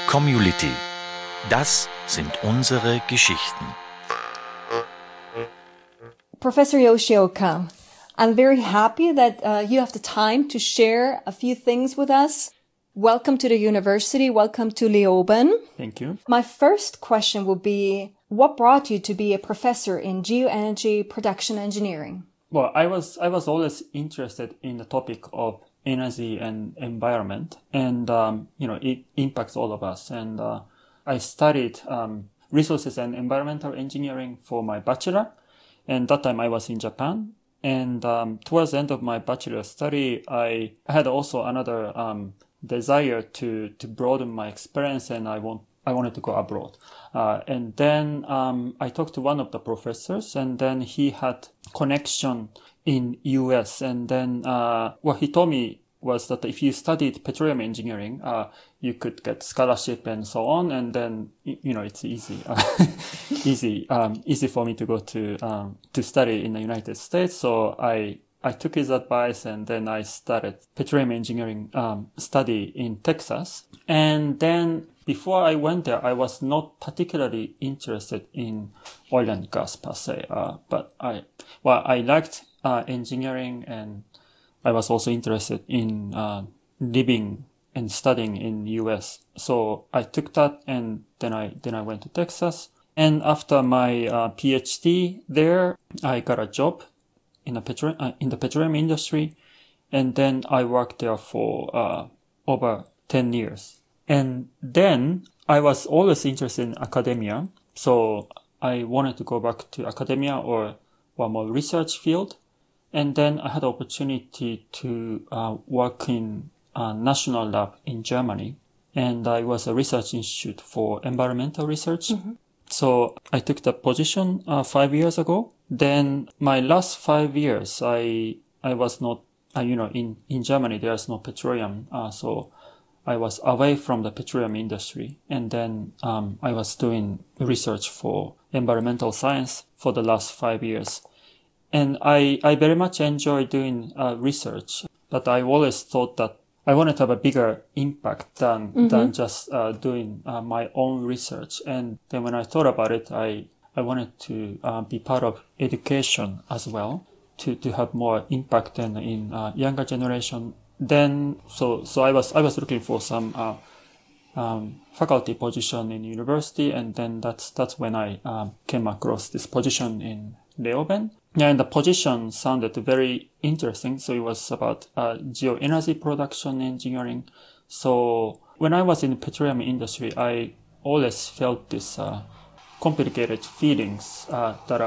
Community. Das sind unsere Geschichten. Professor Yoshioka, I'm very happy that you have the time to share a few things with us. Welcome to the university. Welcome to Leoben. Thank you. My first question would be, what brought you to be a professor in geoenergy production engineering? Well, I was always interested in the topic of energy and environment, and it impacts all of us. And I studied resources and environmental engineering for my bachelor, and that time I was in Japan. And towards the end of my bachelor study, I had also another desire to broaden my experience, and I wanted to go abroad. And then I talked to one of the professors, and then he had connection in US. And then what he told me was that if you studied petroleum engineering, you could get scholarship and so on. And then, it's easy, easy for me to go to study in the United States. So I took his advice, and then I started petroleum engineering study in Texas. And then before I went there, I was not particularly interested in oil and gas per se, but I liked engineering, and I was also interested in living and studying in US. So I took that, and then I went to Texas. And after my PhD there, I got a job in the petroleum industry, and then I worked there for over 10 years. And then I was always interested in academia, so I wanted to go back to academia or more research field. And then I had the opportunity to work in a national lab in Germany, and I was a research institute for environmental research. Mm-hmm. So I took the position 5 years ago. Then my last 5 years, I was not, in Germany there's no petroleum, so I was away from the petroleum industry. And then I was doing research for environmental science for the last 5 years. And I very much enjoy doing research, but I always thought that I wanted to have a bigger impact than just doing my own research. And then when I thought about it, I wanted to be part of education as well, to have more impact in younger generation. Then so I was looking for some faculty position in university, and then that's when I came across this position in Leoben. Yeah, and the position sounded very interesting. So it was about geoenergy production engineering. So when I was in the petroleum industry, I always felt this complicated feelings that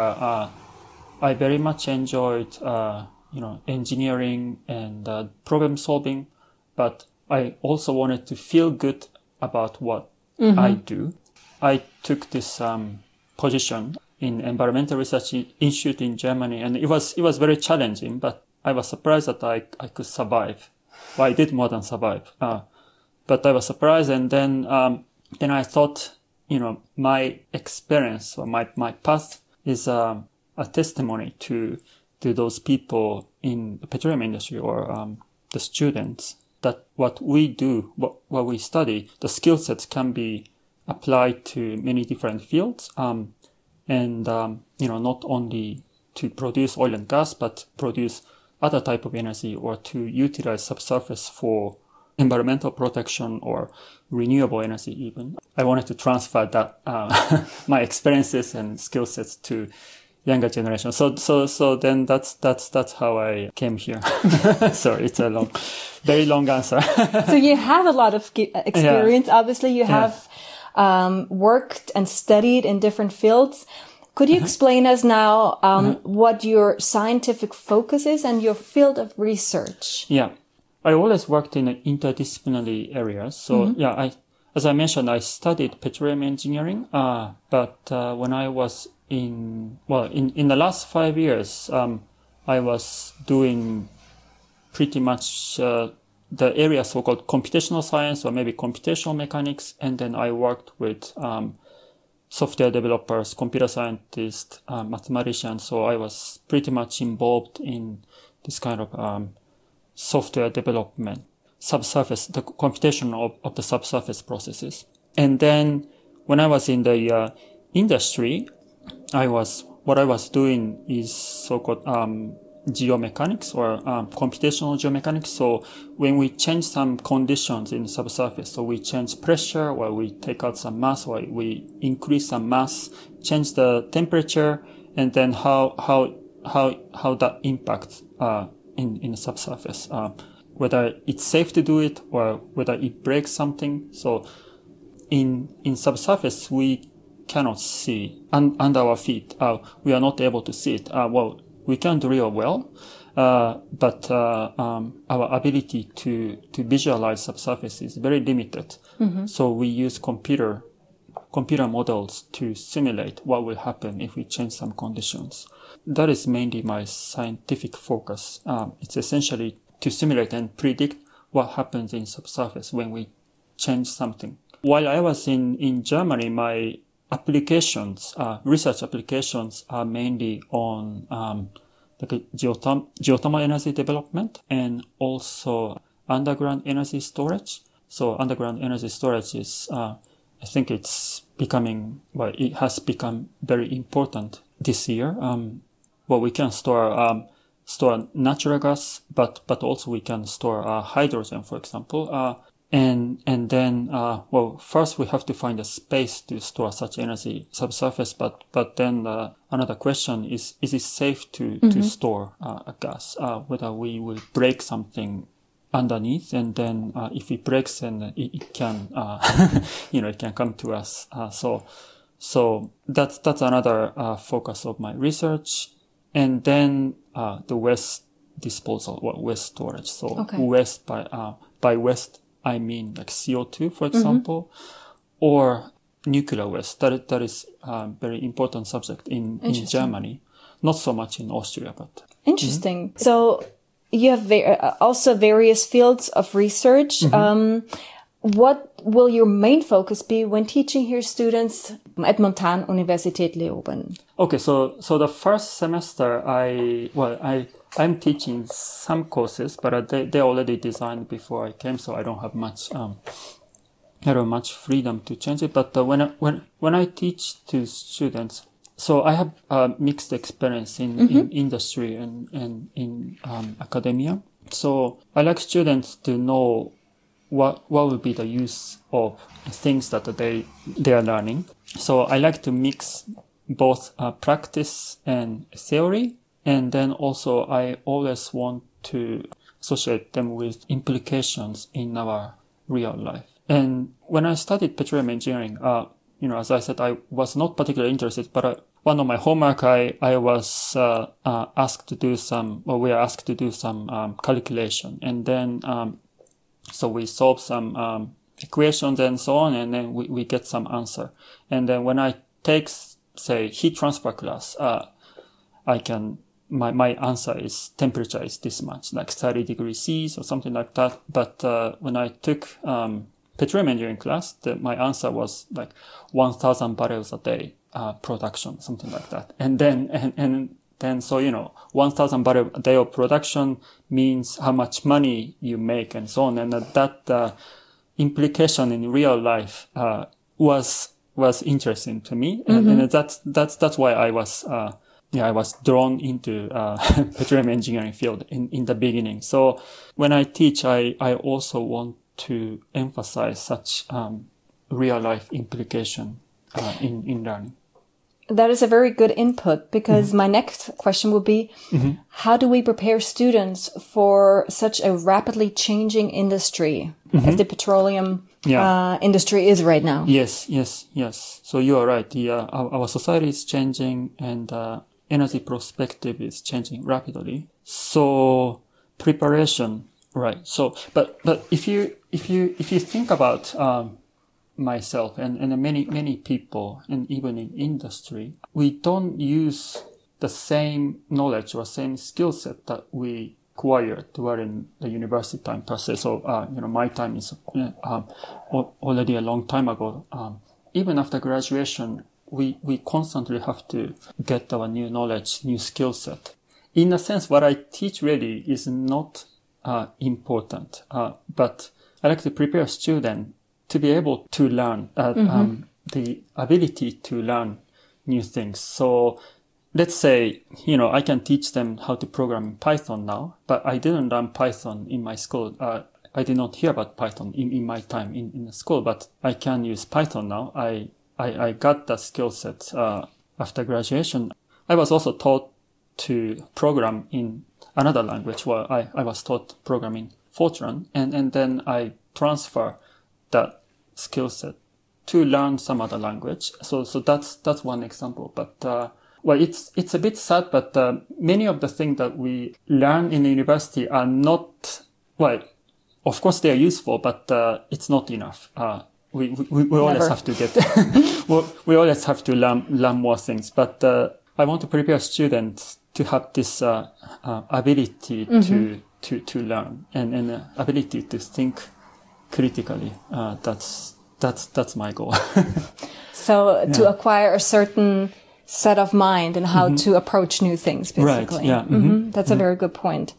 I very much enjoyed, engineering and problem solving, but I also wanted to feel good about what I do. I took this position in Environmental Research Institute in Germany, and it was very challenging, but I was surprised that I could survive. Well, I did more than survive, but I was surprised. And then I thought, my experience or my past is a testimony to those people in the petroleum industry or the students, that what we do, what we study, the skill sets can be applied to many different fields. And not only to produce oil and gas, but produce other type of energy, or to utilize subsurface for environmental protection or renewable energy even. I wanted to transfer that, my experiences and skill sets to younger generation. So then that's how I came here. Sorry, it's a very long answer. So you have a lot of experience. Yeah. Obviously, you have worked and studied in different fields. Could you explain us now what your scientific focus is and your field of research? Yeah, I always worked in interdisciplinary areas. So as I mentioned, I studied petroleum engineering. But when I was in the last 5 years, I was doing pretty much the area so-called computational science, or maybe computational mechanics. And then I worked with software developers, computer scientists, mathematicians. So I was pretty much involved in this kind of software development, the computation of the subsurface processes. And then when I was in the industry, what I was doing is so-called geomechanics or computational geomechanics. So when we change some conditions in the subsurface, so we change pressure, or we take out some mass, or we increase some mass, change the temperature, and then how that impacts in the subsurface, whether it's safe to do it or whether it breaks something. So in subsurface, we cannot see under our feet. We are not able to see it. Well, we can drill well, but our ability to visualize subsurface is very limited. Mm-hmm. So we use computer models to simulate what will happen if we change some conditions. That is mainly my scientific focus. It's essentially to simulate and predict what happens in subsurface when we change something. While I was in Germany, my applications, research applications are mainly on geothermal energy development and also underground energy storage. So underground energy storage is, I think it has become very important this year. Well, we can store natural gas, but also we can store hydrogen, for example. And then, first we have to find a space to store such energy subsurface, but then another question is it safe to store a gas, whether we will break something underneath, and then if it breaks, then it can, it can come to us. So that's another focus of my research. And then the waste disposal, waste storage. So waste by waste, I mean like CO2, for example, or nuclear waste. That is a very important subject in Germany. Not so much in Austria, but... Interesting. Mm-hmm. So you have also various fields of research. Mm-hmm. What will your main focus be when teaching here students at Montan-Universität Leoben? Okay, so the first semester I'm teaching some courses, but they're already designed before I came, so I don't have much freedom to change it. But when I teach to students, so I have mixed experience in industry and in academia. So I like students to know what will be the use of things that they are learning. So I like to mix both practice and theory. And then also I always want to associate them with implications in our real life. And when I studied petroleum engineering, as I said, I was not particularly interested, but one of my homework, I was asked to do some calculation. And then so we solve some equations and so on, and then we get some answer. And then when I take, say, heat transfer class, my answer is temperature is this much, like 30 degrees Celsius or something like that. But when I took petroleum engineering class, my answer was like 1,000 barrels a day production, something like that. And then so 1,000 barrels a day of production means how much money you make and so on. And that implication in real life was interesting to me, and that's why I was drawn into petroleum engineering field in the beginning. So when I teach, I also want to emphasize such real life implication in learning. That is a very good input, because my next question would be, how do we prepare students for such a rapidly changing industry as the petroleum industry is right now? Yes. So you are right. Our society is changing, and energy perspective is changing rapidly. So preparation, right? So, but if you think about myself and many people, and even in industry, we don't use the same knowledge or same skill set that we acquired during the university time per se. So my time is already a long time ago. Even after graduation, we constantly have to get our new knowledge, new skill set. In a sense, what I teach really is not important, but I like to prepare students to be able to learn, the ability to learn new things. So let's say, I can teach them how to program in Python now, but I didn't learn Python in my school. I did not hear about Python in my time in the school, but I can use Python now. I got that skill set after graduation. I was also taught to program in another language where I was taught programming Fortran, and then I transfer that skill set to learn some other language. So that's one example. But it's a bit sad, but many of the things that we learn in the university are not, of course they are useful, but it's not enough. We always have to get we always have to learn more things. But I want to prepare students to have this ability to learn and ability to think critically. That's my goal. So to acquire a certain set of mind and how to approach new things, basically. Right, yeah. That's a very good point.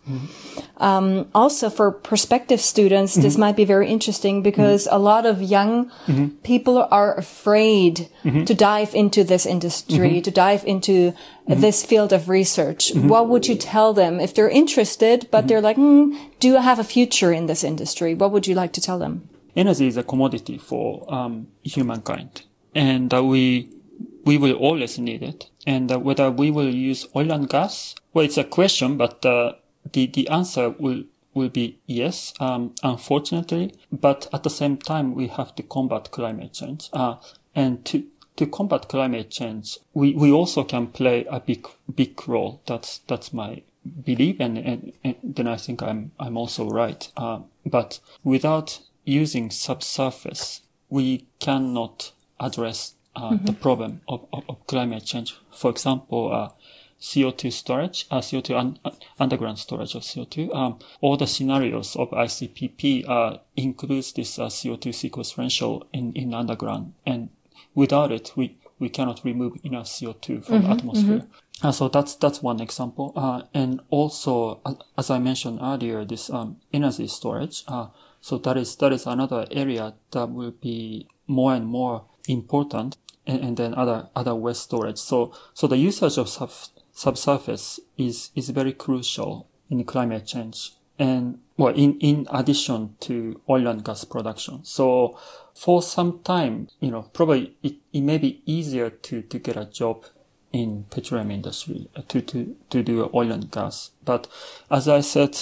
Also, for prospective students, this might be very interesting because a lot of young people are afraid to dive into this industry, to dive into this field of research. What would you tell them if they're interested, but they're like, do I have a future in this industry? What would you like to tell them? Energy is a commodity for humankind, and we will always need it. And whether we will use oil and gas, it's a question, but the answer will be yes, unfortunately. But at the same time, we have to combat climate change. And to combat climate change, we also can play a big role. That's my belief, and then I think I'm also right. But without using subsurface, we cannot address the problem of climate change. For example, CO2 storage, underground storage of CO2. All the scenarios of ICPP includes this CO2 sequestration in underground, and without it, we cannot remove enough CO2 from the atmosphere. So that's one example. And also, as I mentioned earlier, this energy storage. So that is another area that will be more and more important, and then other waste storage. So the usage of subsurface is very crucial in climate change, and in addition to oil and gas production. So for some time, probably it may be easier to get a job in petroleum industry to do oil and gas. But as I said,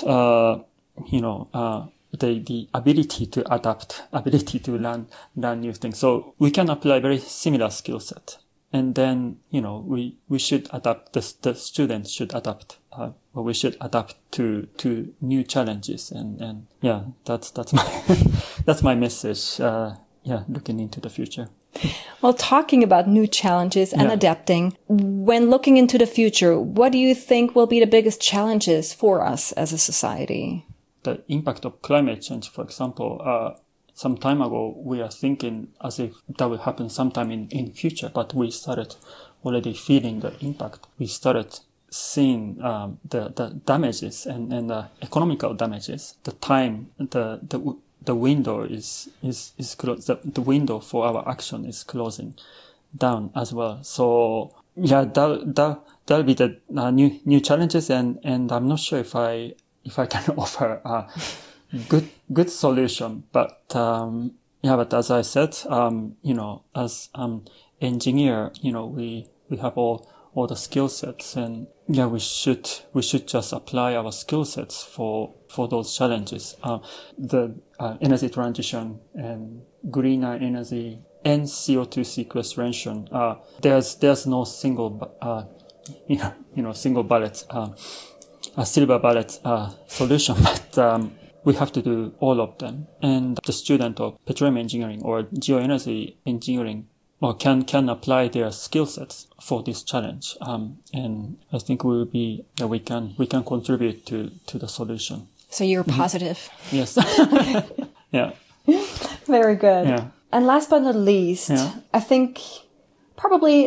the ability to adapt, ability to learn new things. So we can apply very similar skill set. And then, we should adapt, the students should adapt, we should adapt to new challenges. And that's my, that's my message. Looking into the future. Well, talking about new challenges and adapting, when looking into the future, what do you think will be the biggest challenges for us as a society? The impact of climate change, for example, some time ago, we are thinking as if that will happen sometime in future, but we started already feeling the impact. We started seeing the damages and the economical damages. The time, the window is closed. The window for our action is closing down as well. So that'll be the new challenges, and I'm not sure if I can offer a good solution, but but as I said, as engineer, we have all the skill sets, and we should just apply our skill sets for those challenges. The energy transition and greener energy and CO2 sequestration. There's no single single bullet. A silver bullet solution, but we have to do all of them. And the student of petroleum engineering or geoenergy engineering can apply their skill sets for this challenge. And I think we can contribute to the solution. So you're positive. Yes. Yeah. Very good. Yeah. And last but not least, I think probably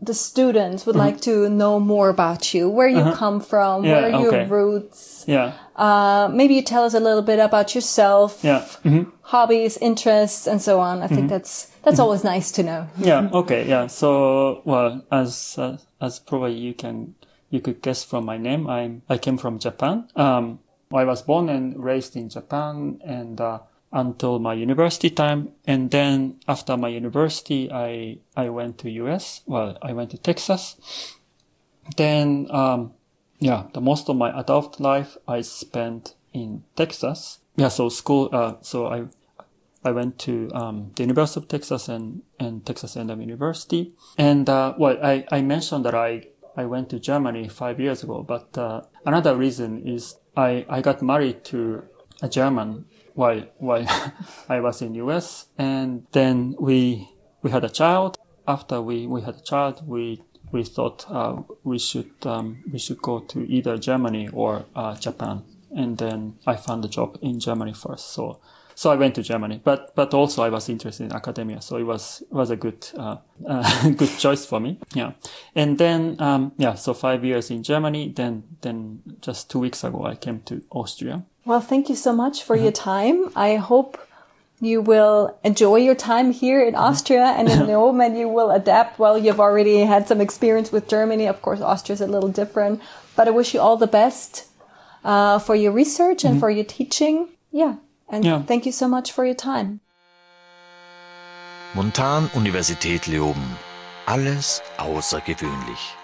the students would like to know more about you, where you come from, where are your roots. Maybe you tell us a little bit about yourself, hobbies, interests, and so on. I think that's always nice to know. So, well, as probably you could guess from my name, I came from Japan. I was born and raised in Japan, and until my university time. And then after my university, I went to US. Well, I went to Texas. Then, the most of my adult life I spent in Texas. So school, so I went to, the University of Texas and Texas A&M University. And, I mentioned that I went to Germany 5 years ago, but, another reason is I got married to a German while I was in US, and then we had a child. After we had a child, we thought we should go to either Germany or Japan, and then I found a job in Germany first. So I went to Germany, but also I was interested in academia, so it was a good good choice for me. And then so 5 years in Germany. Then just 2 weeks ago I came to Austria. Well, thank you so much for your time. I hope you will enjoy your time here in Austria and in Rome, and you will adapt. Well, you've already had some experience with Germany. Of course, Austria is a little different, but I wish you all the best for your research and for your teaching. Thank you so much for your time. Montan-Universität Leoben. Alles außergewöhnlich.